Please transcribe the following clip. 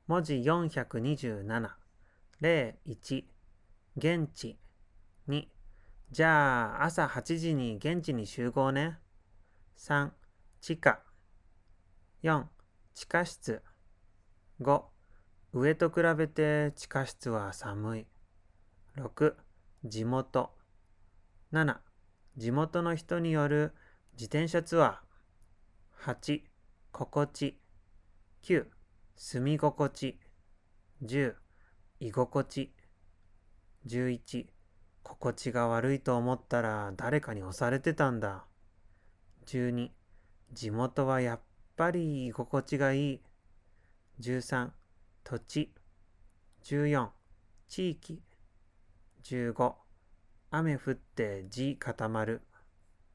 文字427。例1、現地。2、じゃあ朝8時に現地に集合ね。3、地下。4、地下室。5、上と比べて地下室は寒い。6、地元。7、地元の人による自転車ツアー。8、心地。9、住み心地。10、居心地。11、心地が悪いと思ったら誰かに押されてたんだ。12、地元はやっぱり居心地がいい。13、土地。14、地域。15、雨降って地固まる。